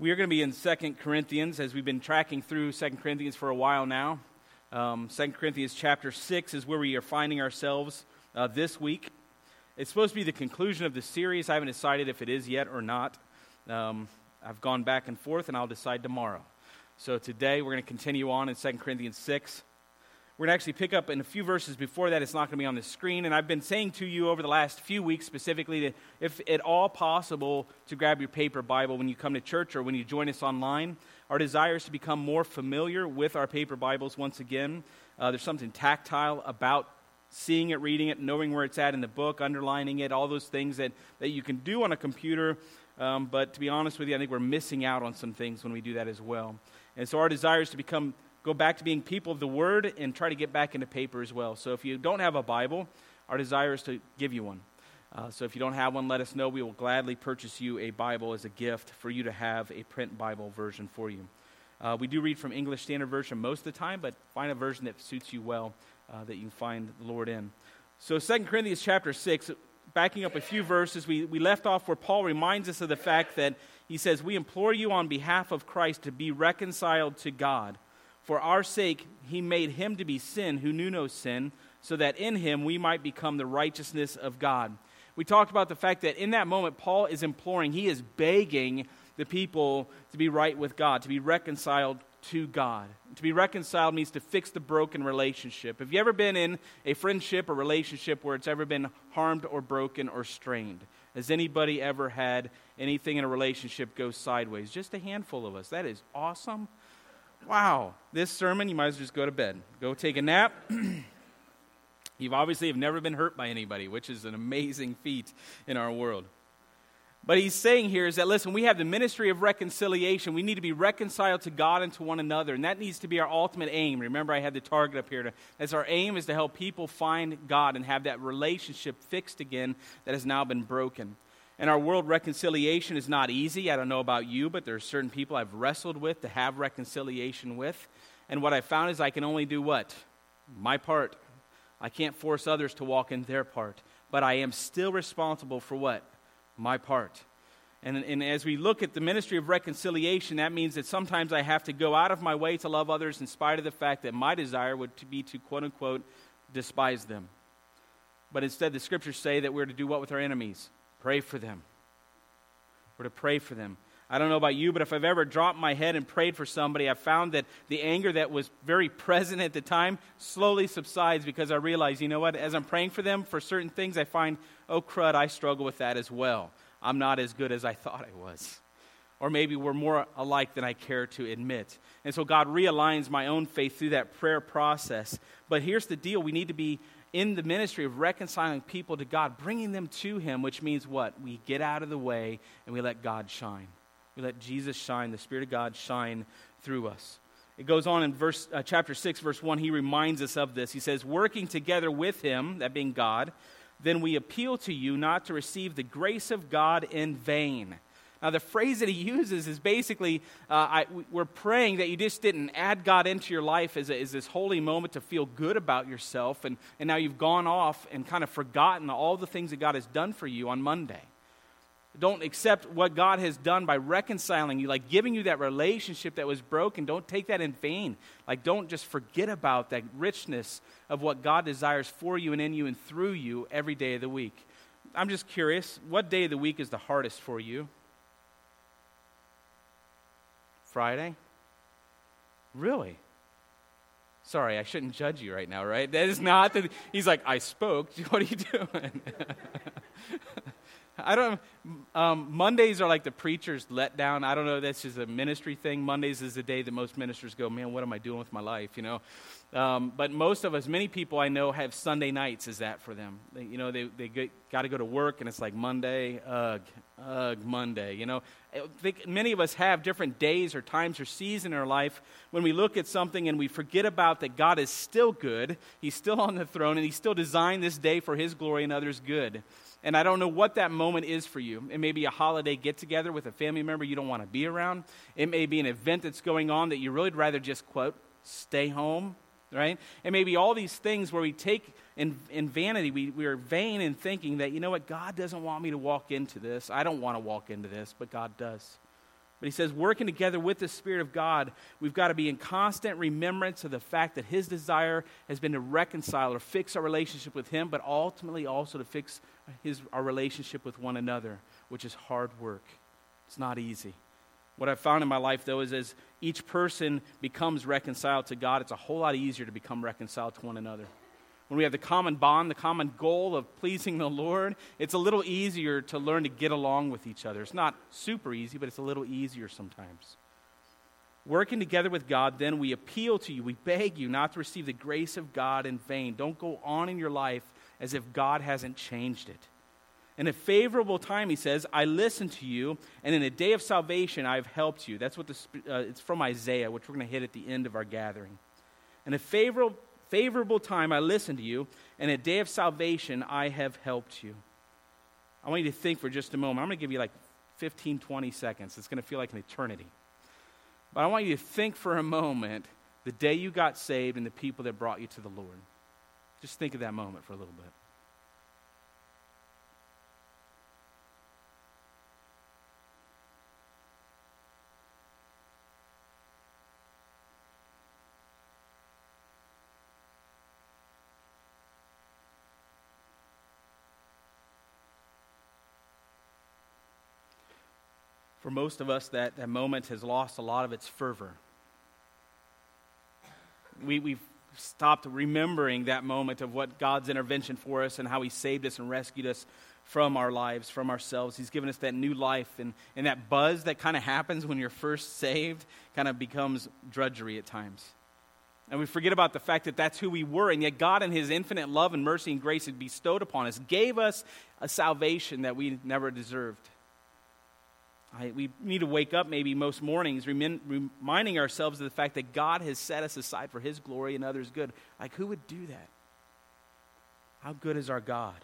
We are going to be in 2 Corinthians, as we've been tracking through 2 Corinthians for a while now. 2 Corinthians chapter 6 is where we are finding ourselves this week. It's supposed to be the conclusion of the series. I haven't decided if it is yet or not. I've gone back and forth, and I'll decide tomorrow. So today we're going to continue on in 2 Corinthians 6. We're going to actually pick up in a few verses before that. It's not going to be on the screen. And I've been saying to you over the last few weeks specifically that if at all possible to grab your paper Bible when you come to church or when you join us online. Our desire is to become more familiar with our paper Bibles once again. There's something tactile about seeing it, reading it, knowing where it's at in the book, underlining it, all those things that you can do on a computer. But to be honest with you, I think we're missing out on some things when we do that as well. And so our desire is to go back to being people of the Word and try to get back into paper as well. So if you don't have a Bible, our desire is to give you one. So if you don't have one, let us know. We will gladly purchase you a Bible as a gift for you to have a print Bible version for you. We do read from English Standard Version most of the time, but find a version that suits you well, that you can find the Lord in. So 2 Corinthians chapter 6, backing up a few verses, we left off where Paul reminds us of the fact that he says, "We implore you on behalf of Christ to be reconciled to God. For our sake, he made him to be sin who knew no sin, so that in him we might become the righteousness of God." We talked about the fact that in that moment, Paul is imploring, he is begging the people to be right with God, to be reconciled to God. To be reconciled means to fix the broken relationship. Have you ever been in a friendship or relationship where it's ever been harmed or broken or strained? Has anybody ever had anything in a relationship go sideways? Just a handful of us. That is awesome. Wow, this sermon, you might as well just go to bed. Go take a nap. You've obviously have never been hurt by anybody, which is an amazing feat in our world. But he's saying here is that, listen, we have the ministry of reconciliation. We need to be reconciled to God and to one another, and that needs to be our ultimate aim. Remember, I had the target up here. As our aim is to help people find God and have that relationship fixed again that has now been broken. In our world, reconciliation is not easy. I don't know about you, but there are certain people I've wrestled with to have reconciliation with. And what I found is I can only do what? My part. I can't force others to walk in their part. But I am still responsible for what? My part. And as we look at the ministry of reconciliation, that means that sometimes I have to go out of my way to love others in spite of the fact that my desire would be to, quote-unquote, despise them. But instead, the scriptures say that we're to do what with our enemies? Pray for them. We're to pray for them. I don't know about you, but if I've ever dropped my head and prayed for somebody, I've found that the anger that was very present at the time slowly subsides because I realize, you know what, as I'm praying for them for certain things, I find, oh crud, I struggle with that as well. I'm not as good as I thought I was. Or maybe we're more alike than I care to admit. And so God realigns my own faith through that prayer process. But here's the deal. We need to be in the ministry of reconciling people to God, bringing them to Him, which means what? We get out of the way and we let God shine. We let Jesus shine, the Spirit of God shine through us. It goes on in chapter 6, verse 1, he reminds us of this. He says, "Working together with Him," that being God, "then we appeal to you not to receive the grace of God in vain." Now, the phrase that he uses is basically, we're praying that you just didn't add God into your life as this holy moment to feel good about yourself, and now you've gone off and kind of forgotten all the things that God has done for you on Monday. Don't accept what God has done by reconciling you, like giving you that relationship that was broken. Don't take that in vain. Like, don't just forget about that richness of what God desires for you and in you and through you every day of the week. I'm just curious, what day of the week is the hardest for you? Friday? Really? Sorry, I shouldn't judge you right now, right? That is not the... He's like, I spoke. What are you doing? I don't... Mondays are like the preacher's letdown. I don't know, that's just a ministry thing. Mondays is the day that most ministers go, man, what am I doing with my life, you know? But most of us, many people I know have Sunday nights as that for them. They got to go to work, and it's like Monday, Monday, you know. I think many of us have different days or times or seasons in our life when we look at something and we forget about that God is still good, He's still on the throne, and He still designed this day for His glory and others' good. And I don't know what that moment is for you. It may be a holiday get-together with a family member you don't want to be around. It may be an event that's going on that you really would rather just, quote, stay home, right? It may be all these things where we take in vanity, we are vain in thinking that, you know what, God doesn't want me to walk into this. I don't want to walk into this, but God does. But he says, working together with the Spirit of God, we've got to be in constant remembrance of the fact that his desire has been to reconcile or fix our relationship with him, but ultimately also to fix our relationship with one another, which is hard work. It's not easy. What I've found in my life, though, is as each person becomes reconciled to God, it's a whole lot easier to become reconciled to one another. When we have the common bond, the common goal of pleasing the Lord, it's a little easier to learn to get along with each other. It's not super easy, but it's a little easier sometimes. Working together with God, then we appeal to you, we beg you not to receive the grace of God in vain. Don't go on in your life as if God hasn't changed it. In a favorable time, he says, I listened to you, and in a day of salvation I have helped you. That's what it's from Isaiah, which we're going to hit at the end of our gathering. In a favorable time I listened to you, and in a day of salvation I have helped you. I want you to think for just a moment. I'm going to give you like 15, 20 seconds. It's going to feel like an eternity. But I want you to think for a moment the day you got saved and the people that brought you to the Lord. Just think of that moment for a little bit. For most of us, that moment has lost a lot of its fervor. We've stopped remembering that moment of what God's intervention for us and how he saved us and rescued us from our lives, from ourselves. He's given us that new life, and that buzz that kind of happens when you're first saved kind of becomes drudgery at times. And we forget about the fact that that's who we were, and yet God in his infinite love and mercy and grace had bestowed upon us, gave us a salvation that we never deserved. We need to wake up maybe most mornings reminding ourselves of the fact that God has set us aside for his glory and others' good. Like, who would do that? How good is our God?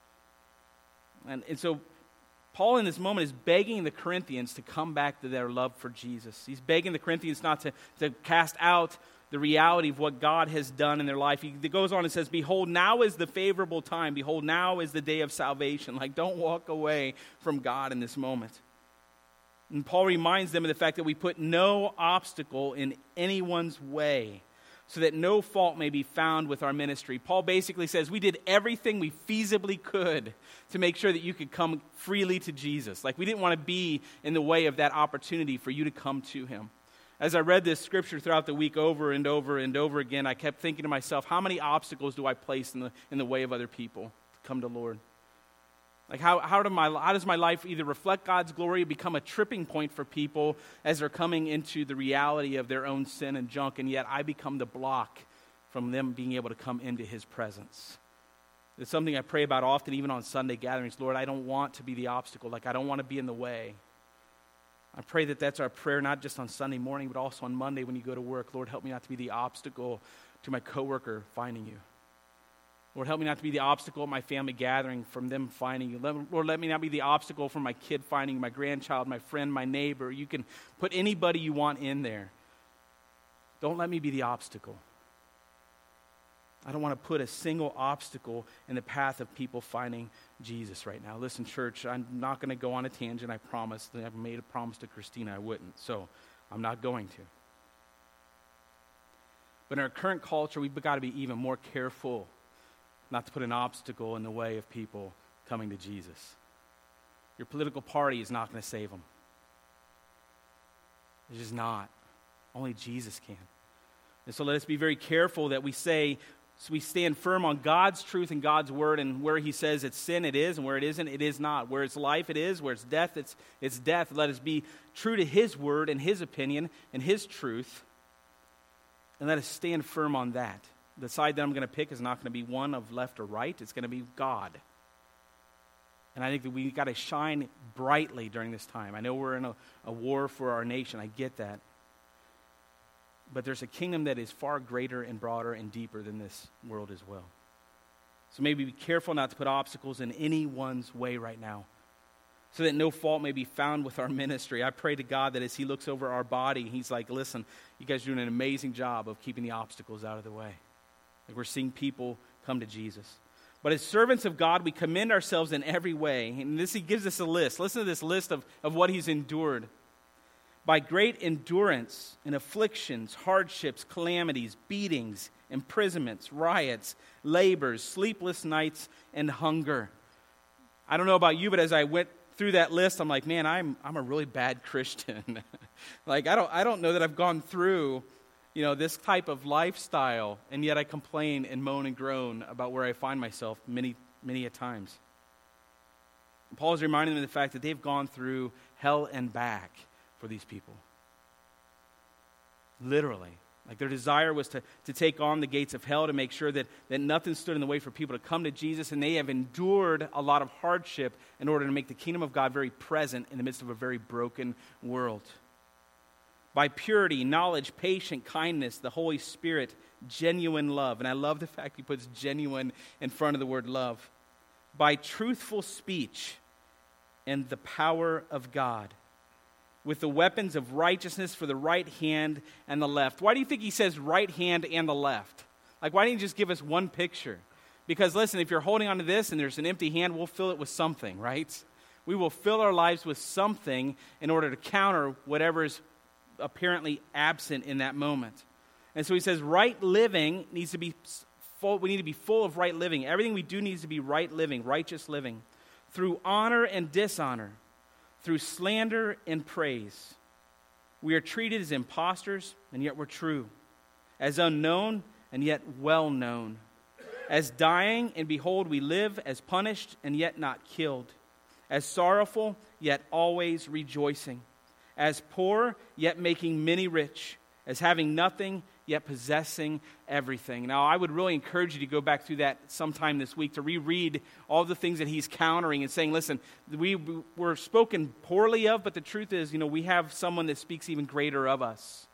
And so Paul in this moment is begging the Corinthians to come back to their love for Jesus. He's begging the Corinthians not to cast out the reality of what God has done in their life. He goes on and says, behold, now is the favorable time. Behold, now is the day of salvation. Like, don't walk away from God in this moment. And Paul reminds them of the fact that we put no obstacle in anyone's way so that no fault may be found with our ministry. Paul basically says we did everything we feasibly could to make sure that you could come freely to Jesus. Like, we didn't want to be in the way of that opportunity for you to come to him. As I read this scripture throughout the week over and over and over again, I kept thinking to myself, how many obstacles do I place in the way of other people to come to Lord? Like, how does my life either reflect God's glory or become a tripping point for people as they're coming into the reality of their own sin and junk, and yet I become the block from them being able to come into his presence? It's something I pray about often, even on Sunday gatherings. Lord, I don't want to be the obstacle. Like, I don't want to be in the way. I pray that that's our prayer, not just on Sunday morning, but also on Monday when you go to work. Lord, help me not to be the obstacle to my coworker finding you. Lord, help me not to be the obstacle at my family gathering from them finding you. Lord, let me not be the obstacle from my kid finding my grandchild, my friend, my neighbor. You can put anybody you want in there. Don't let me be the obstacle. I don't want to put a single obstacle in the path of people finding Jesus right now. Listen, church, I'm not going to go on a tangent, I promise. I've made a promise to Christina I wouldn't, so I'm not going to. But in our current culture, we've got to be even more careful not to put an obstacle in the way of people coming to Jesus. Your political party is not going to save them. It's just not. Only Jesus can. And so let us be very careful that we stand firm on God's truth and God's word, and where he says it's sin, it is, and where it isn't, it is not. Where it's life, it is. Where it's death, it's death. Let us be true to his word and his opinion and his truth, and let us stand firm on that. The side that I'm going to pick is not going to be one of left or right. It's going to be God. And I think that we've got to shine brightly during this time. I know we're in a war for our nation. I get that. But there's a kingdom that is far greater and broader and deeper than this world as well. So maybe be careful not to put obstacles in anyone's way right now, so that no fault may be found with our ministry. I pray to God that as he looks over our body, he's like, listen, you guys are doing an amazing job of keeping the obstacles out of the way. Like, we're seeing people come to Jesus. But as servants of God, we commend ourselves in every way. And he gives us a list. Listen to this list of what he's endured. by great endurance in afflictions, hardships, calamities, beatings, imprisonments, riots, labors, sleepless nights, and hunger. I don't know about you, but as I went through that list, I'm like, man, I'm a really bad Christian. Like, I don't know that I've gone through, this type of lifestyle, and yet I complain and moan and groan about where I find myself many, many a times. Paul is reminding them of the fact that they've gone through hell and back for these people. Literally. Like, their desire was to take on the gates of hell, to make sure that nothing stood in the way for people to come to Jesus, and they have endured a lot of hardship in order to make the kingdom of God very present in the midst of a very broken world. By purity, knowledge, patience, kindness, the Holy Spirit, genuine love. And I love the fact he puts genuine in front of the word love. By truthful speech and the power of God, with the weapons of righteousness for the right hand and the left. Why do you think he says right hand and the left? Like, why didn't he just give us one picture? Because listen, if you're holding on to this and there's an empty hand, we'll fill it with something, right? We will fill our lives with something in order to counter whatever is apparently absent in that moment. And so he says right living needs to be full. We need to be full of right living. Everything we do needs to be right living, righteous living, through honor and dishonor, through slander and praise. We are treated as impostors, and yet we're true. As unknown, and yet well known. As dying, and behold, we live. As punished, and yet not killed. As sorrowful, yet always rejoicing. As poor, yet making many rich. As having nothing, yet possessing everything. Now, I would really encourage you to go back through that sometime this week to reread all the things that he's countering and saying, listen, we were spoken poorly of, but the truth is, we have someone that speaks even greater of us.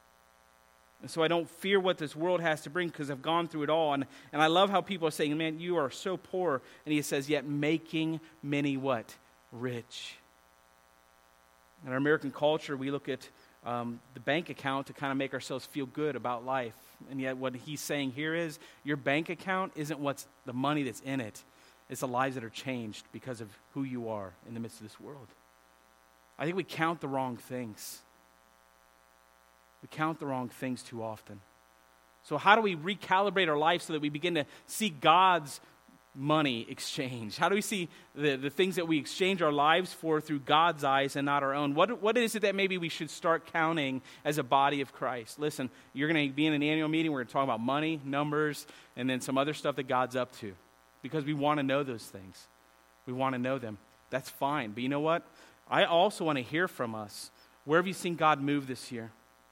And so I don't fear what this world has to bring because I've gone through it all. And I love how people are saying, man, you are so poor. And he says, yet making many what? Rich. In our American culture, we look at the bank account to kind of make ourselves feel good about life. And yet what he's saying here is your bank account isn't what's the money that's in it. It's the lives that are changed because of who you are in the midst of this world. I think we count the wrong things. We count the wrong things too often. So how do we recalibrate our life so that we begin to see God's money exchange? How do we see the things that we exchange our lives for through God's eyes and not our own? What is it that maybe we should start counting as a body of Christ? Listen, you're going to be in an annual meeting. We're going to talk about money, numbers, and then some other stuff that God's up to because we want to know those things. We want to know them. That's fine. But you know what? I also want to hear from us. Where have you seen God move this year?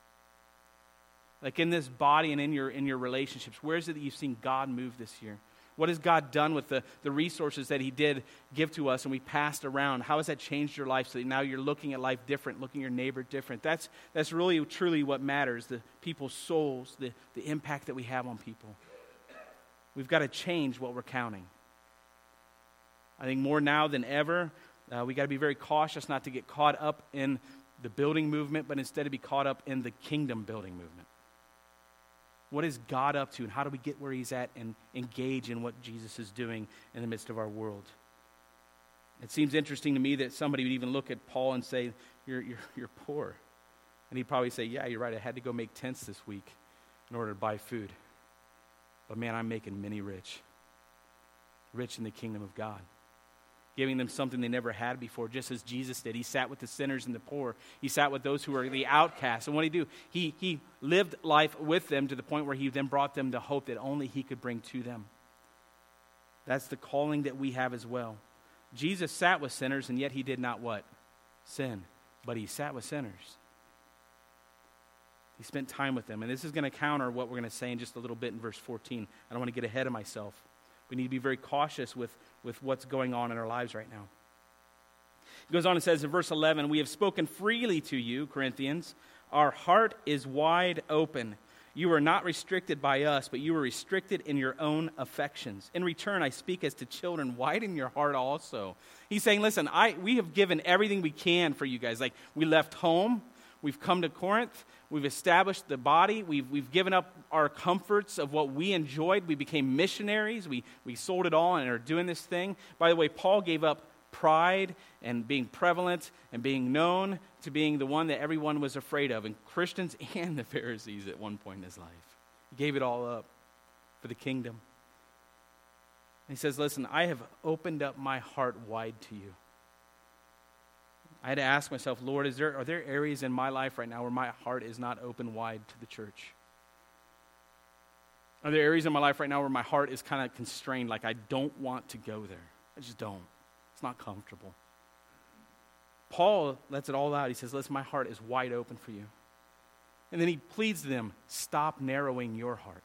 Like in this body and in your relationships, where is it that you've seen God move this year? What has God done with the resources that he did give to us and we passed around? How has that changed your life so that now you're looking at life different, looking at your neighbor different? That's really, truly what matters, the people's souls, the impact that we have on people. We've got to change what we're counting. I think more now than ever, we got to be very cautious not to get caught up in the building movement, but instead to be caught up in the kingdom building movement. What is God up to, and how do we get where he's at and engage in what Jesus is doing in the midst of our world? It seems interesting to me that somebody would even look at Paul and say, you're poor. And he'd probably say, yeah, you're right, I had to go make tents this week in order to buy food. But man, I'm making many rich in the kingdom of God. Giving them something they never had before, just as Jesus did. He sat with the sinners and the poor. He sat with those who were the outcasts. And what did he do? He lived life with them to the point where he then brought them the hope that only he could bring to them. That's the calling that we have as well. Jesus sat with sinners, and yet he did not what? Sin. But he sat with sinners. He spent time with them. And this is going to counter what we're going to say in just a little bit in verse 14. I don't want to get ahead of myself. We need to be very cautious with what's going on in our lives right now. He goes on and says in verse 11, we have spoken freely to you, Corinthians. Our heart is wide open. You are not restricted by us, but you are restricted in your own affections. In return, I speak as to children. Widen your heart also. He's saying, listen, we have given everything we can for you guys. Like, we left home. We've come to Corinth. We've established the body. We've given up our comforts of what we enjoyed. We became missionaries. We sold it all and are doing this thing. By the way, Paul gave up pride and being prevalent and being known to being the one that everyone was afraid of, and Christians and the Pharisees at one point in his life. He gave it all up for the kingdom. And he says, listen, I have opened up my heart wide to you. I had to ask myself, Lord, are there areas in my life right now where my heart is not open wide to the church? Are there areas in my life right now where my heart is kind of constrained, like I don't want to go there? I just don't. It's not comfortable. Paul lets it all out. He says, listen, my heart is wide open for you. And then he pleads to them, stop narrowing your heart.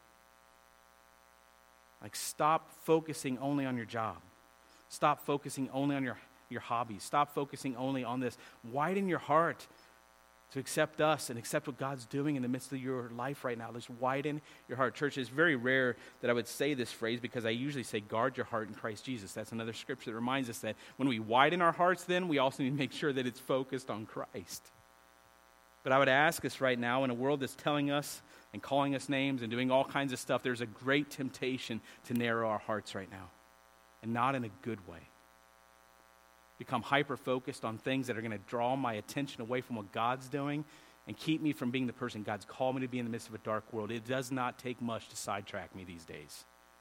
Like, stop focusing only on your job. Stop focusing only on your hobbies. Stop focusing only on this. Widen your heart to accept us and accept what God's doing in the midst of your life right now. Just widen your heart. Church, it's very rare that I would say this phrase because I usually say, guard your heart in Christ Jesus. That's another scripture that reminds us that when we widen our hearts, then we also need to make sure that it's focused on Christ. But I would ask us right now, in a world that's telling us and calling us names and doing all kinds of stuff, there's a great temptation to narrow our hearts right now, and not in a good way. Become hyper-focused on things that are going to draw my attention away from what God's doing and keep me from being the person God's called me to be in the midst of a dark world. It does not take much to sidetrack me these days.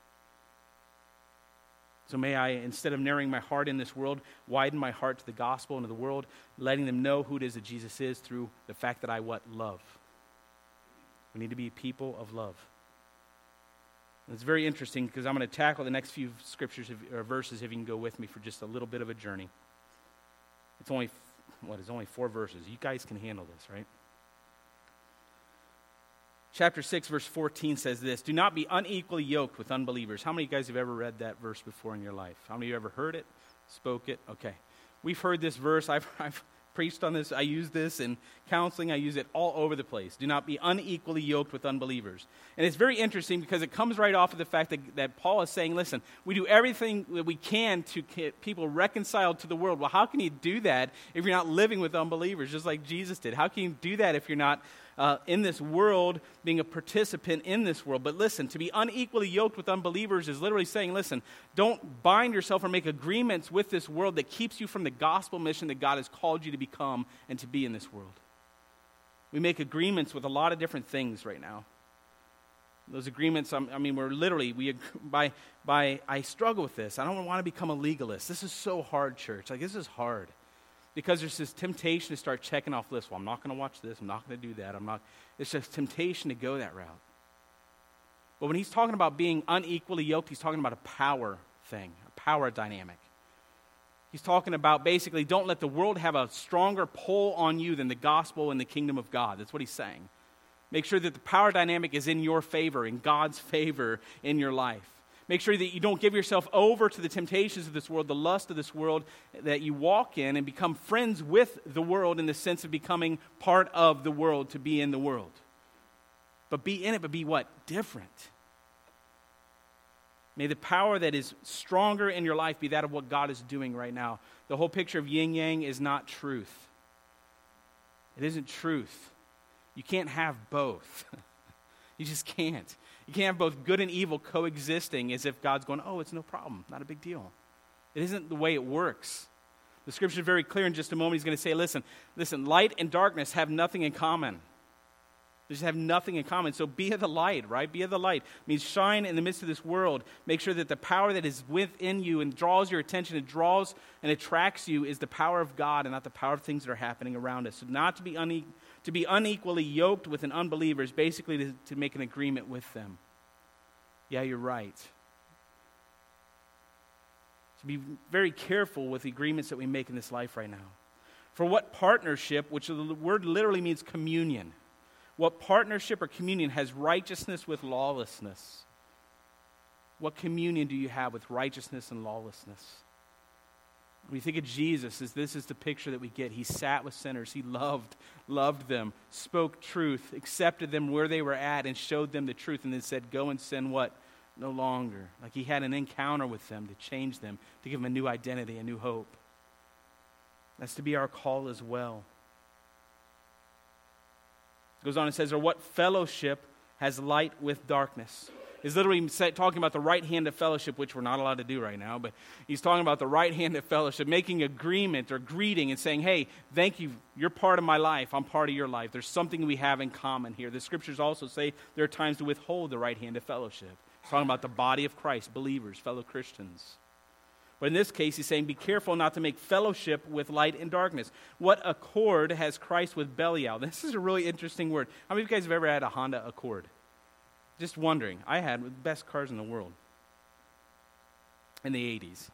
So may I, instead of narrowing my heart in this world, widen my heart to the gospel and to the world, letting them know who it is that Jesus is through the fact that I love. We need to be people of love. And it's very interesting because I'm going to tackle the next few scriptures or verses if you can go with me for just a little bit of a journey. It's only 4 verses. You guys can handle this, right? Chapter 6, verse 14 says this, do not be unequally yoked with unbelievers. How many of you guys have ever read that verse before in your life? How many of you ever heard it, spoke it? Okay. We've heard this verse. I've preached on this. I use this in counseling. I use it all over the place. Do not be unequally yoked with unbelievers. And it's very interesting because it comes right off of the fact that Paul is saying, listen, we do everything that we can to get people reconciled to the world. Well, how can you do that if you're not living with unbelievers, just like Jesus did? How can you do that if you're not in this world, being a participant in this world? But listen, to be unequally yoked with unbelievers is literally saying, listen, don't bind yourself or make agreements with this world that keeps you from the gospel mission that God has called you to become and to be in this world. We make agreements with a lot of different things right now. Those agreements, we're literally, I struggle with this. I don't want to become a legalist. This is so hard, church. Like, this is hard. Because there's this temptation to start checking off lists. Well, I'm not going to watch this. I'm not going to do that. It's just temptation to go that route. But when he's talking about being unequally yoked, he's talking about a power thing, a power dynamic. He's talking about basically don't let the world have a stronger pull on you than the gospel and the kingdom of God. That's what he's saying. Make sure that the power dynamic is in your favor, in God's favor in your life. Make sure that you don't give yourself over to the temptations of this world, the lust of this world, that you walk in and become friends with the world in the sense of becoming part of the world, to be in the world. But be in it, but be what? Different. May the power that is stronger in your life be that of what God is doing right now. The whole picture of yin-yang is not truth. It isn't truth. You can't have both. You just can't. You can't have both good and evil coexisting as if God's going, oh, it's no problem, not a big deal. It isn't the way it works. The scripture is very clear in just a moment. He's going to say, listen, light and darkness have nothing in common. They just have nothing in common. So be of the light, right? Be of the light. It means shine in the midst of this world. Make sure that the power that is within you and draws your attention and draws and attracts you is the power of God and not the power of things that are happening around us. So not to be unequally yoked with an unbeliever is basically to make an agreement with them. Yeah, you're right. To be very careful with the agreements that we make in this life right now. For what partnership, which the word literally means communion, what partnership or communion has righteousness with lawlessness? What communion do you have with righteousness and lawlessness? When you think of Jesus, this is the picture that we get. He sat with sinners. He loved them, spoke truth, accepted them where they were at, and showed them the truth, and then said, go and sin what? No longer. Like he had an encounter with them to change them, to give them a new identity, a new hope. That's to be our call as well. It goes on and says, or what fellowship has light with darkness? is literally talking about the right hand of fellowship, which we're not allowed to do right now, but he's talking about the right hand of fellowship, making agreement or greeting and saying, hey, thank you, you're part of my life, I'm part of your life. There's something we have in common here. The scriptures also say there are times to withhold the right hand of fellowship. He's talking about the body of Christ, believers, fellow Christians. But in this case, he's saying, be careful not to make fellowship with light and darkness. What accord has Christ with Belial? This is a really interesting word. How many of you guys have ever had a Honda Accord? Just wondering. I had the best cars in the world in the 80s.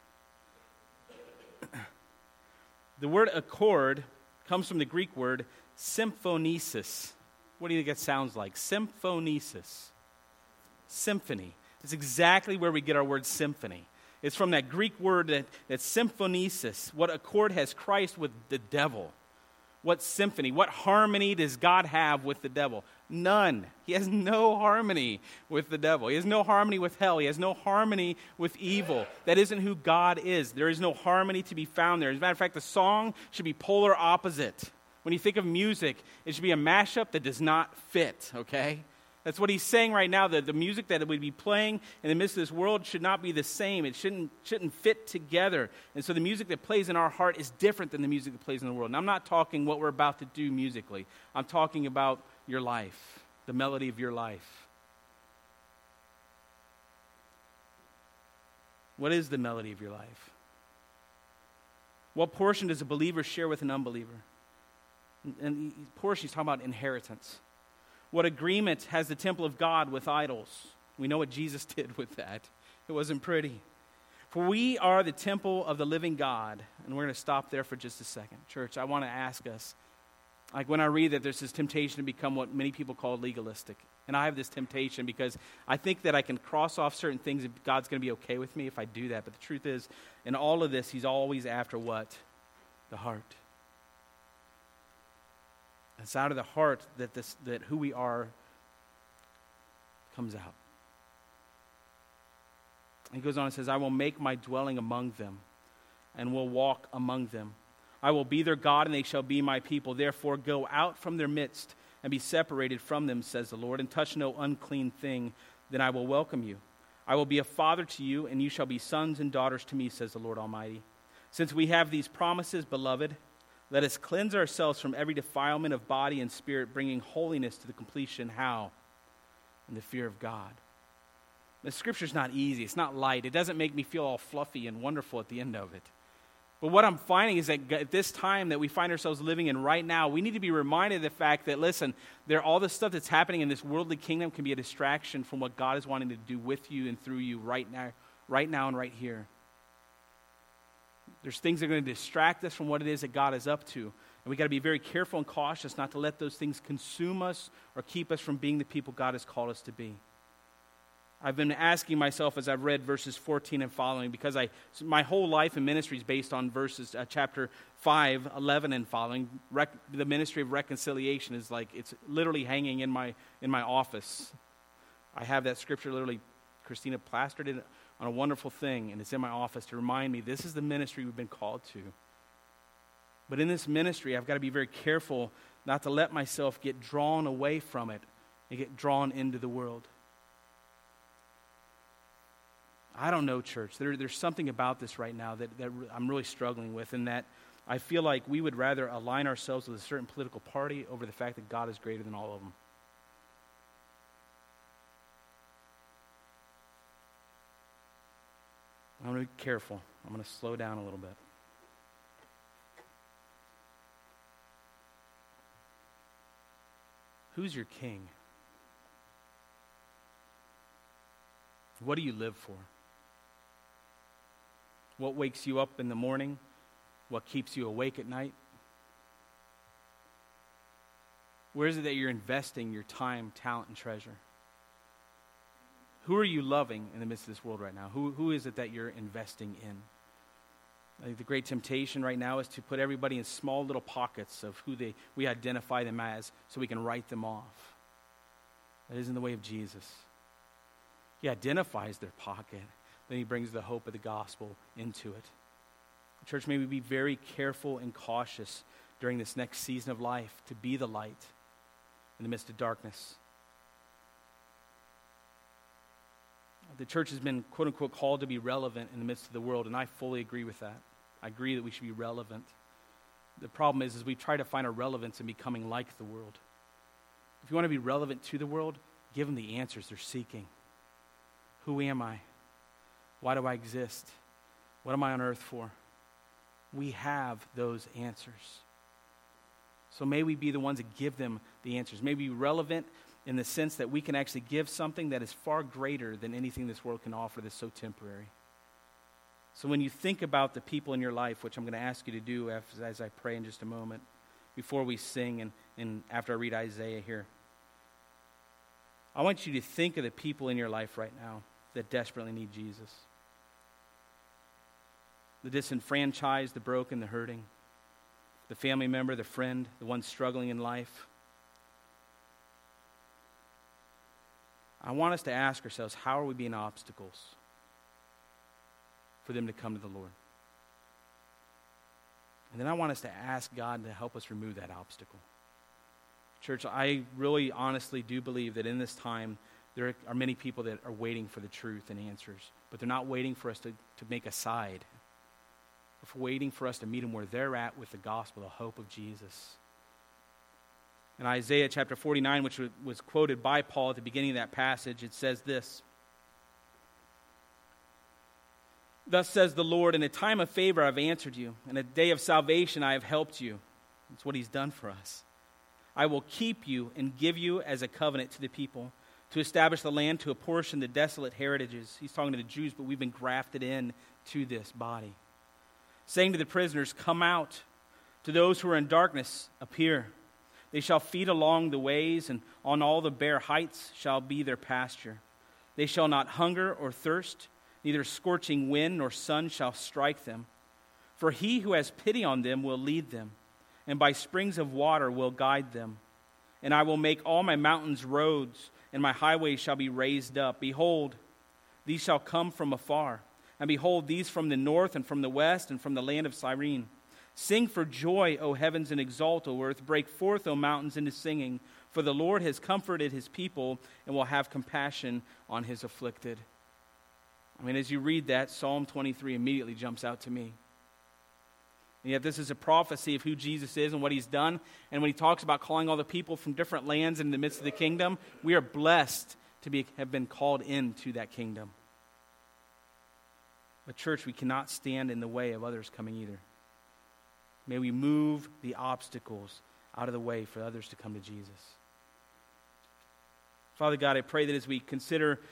The word accord comes from the Greek word symphonesis. What do you think that sounds like? Symphonesis. Symphony. It's exactly where we get our word symphony. It's from that Greek word that symphonesis. What accord has Christ with the devil? What symphony, what harmony does God have with the devil? None. He has no harmony with the devil. He has no harmony with hell. He has no harmony with evil. That isn't who God is. There is no harmony to be found there. As a matter of fact, the song should be polar opposite. When you think of music, it should be a mashup that does not fit, okay? That's what he's saying right now, that the music that would be playing in the midst of this world should not be the same. It shouldn't fit together. And so the music that plays in our heart is different than the music that plays in the world. And I'm not talking what we're about to do musically. I'm talking about your life, the melody of your life. What is the melody of your life? What portion does a believer share with an unbeliever? And portion, he's talking about inheritance. What agreement has the temple of God with idols? We know what Jesus did with that. It wasn't pretty. For we are the temple of the living God. And we're going to stop there for just a second. Church, I want to ask us, like when I read that there's this temptation to become what many people call legalistic. And I have this temptation because I think that I can cross off certain things and God's going to be okay with me if I do that. But the truth is, in all of this, he's always after what? The heart. It's out of the heart that who we are comes out. He goes on and says, I will make my dwelling among them and will walk among them. I will be their God and they shall be my people. Therefore go out from their midst and be separated from them, says the Lord, and touch no unclean thing. Then I will welcome you. I will be a father to you and you shall be sons and daughters to me, says the Lord Almighty. Since we have these promises, beloved, let us cleanse ourselves from every defilement of body and spirit, bringing holiness to the completion. How? In the fear of God. The scripture's not easy. It's not light. It doesn't make me feel all fluffy and wonderful at the end of it. But what I'm finding is that at this time that we find ourselves living in right now, we need to be reminded of the fact that, listen, all the stuff that's happening in this worldly kingdom can be a distraction from what God is wanting to do with you and through you right now and right here. There's things that are going to distract us from what it is that God is up to. And we got to be very careful and cautious not to let those things consume us or keep us from being the people God has called us to be. I've been asking myself as I've read verses 14 and following, because my whole life and ministry is based on verses, chapter 5, 11 and following. The ministry of reconciliation is like, it's literally hanging in my office. I have that scripture literally, Christina plastered it on a wonderful thing, and it's in my office to remind me this is the ministry we've been called to. But in this ministry, I've got to be very careful not to let myself get drawn away from it and get drawn into the world. I don't know, church. There's something about this right now that I'm really struggling with, and that I feel like we would rather align ourselves with a certain political party over the fact that God is greater than all of them. I'm going to be careful. I'm going to slow down a little bit. Who's your king? What do you live for? What wakes you up in the morning? What keeps you awake at night? Where is it that you're investing your time, talent, and treasure? Who are you loving in the midst of this world right now? Who is it that you're investing in? I think the great temptation right now is to put everybody in small little pockets of who we identify them as so we can write them off. That isn't the way of Jesus. He identifies their pocket, then he brings the hope of the gospel into it. Church, may we be very careful and cautious during this next season of life to be the light in the midst of darkness. The church has been, quote unquote, called to be relevant in the midst of the world, and I fully agree with that. I agree that we should be relevant. The problem is we try to find our relevance in becoming like the world. If you want to be relevant to the world, give them the answers they're seeking. Who am I? Why do I exist? What am I on earth for? We have those answers. So may we be the ones that give them the answers. May we be relevant in the sense that we can actually give something that is far greater than anything this world can offer that's so temporary. So when you think about the people in your life, which I'm going to ask you to do as I pray in just a moment, before we sing and after I read Isaiah here, I want you to think of the people in your life right now that desperately need Jesus. The disenfranchised, the broken, the hurting, the family member, the friend, the one struggling in life. I want us to ask ourselves, how are we being obstacles for them to come to the Lord? And then I want us to ask God to help us remove that obstacle. Church, I really honestly do believe that in this time, there are many people that are waiting for the truth and answers, but they're not waiting for us to make a side. They're waiting for us to meet them where they're at with the gospel, the hope of Jesus. In Isaiah chapter 49, which was quoted by Paul at the beginning of that passage, it says this: "Thus says the Lord, in a time of favor I have answered you, in a day of salvation I have helped you." That's what he's done for us. "I will keep you and give you as a covenant to the people, to establish the land, to apportion the desolate heritages." He's talking to the Jews, but we've been grafted in to this body. "Saying to the prisoners, come out. To those who are in darkness, appear. They shall feed along the ways, and on all the bare heights shall be their pasture. They shall not hunger or thirst, neither scorching wind nor sun shall strike them. For he who has pity on them will lead them, and by springs of water will guide them. And I will make all my mountains roads, and my highways shall be raised up. Behold, these shall come from afar, and behold, these from the north and from the west and from the land of Cyrene. Sing for joy, O heavens, and exult, O earth. Break forth, O mountains, into singing. For the Lord has comforted his people and will have compassion on his afflicted." I mean, as you read that, Psalm 23 immediately jumps out to me. And yet this is a prophecy of who Jesus is and what he's done. And when he talks about calling all the people from different lands in the midst of the kingdom, we are blessed to have been called into that kingdom. But church, we cannot stand in the way of others coming either. May we move the obstacles out of the way for others to come to Jesus. Father God, I pray that as we consider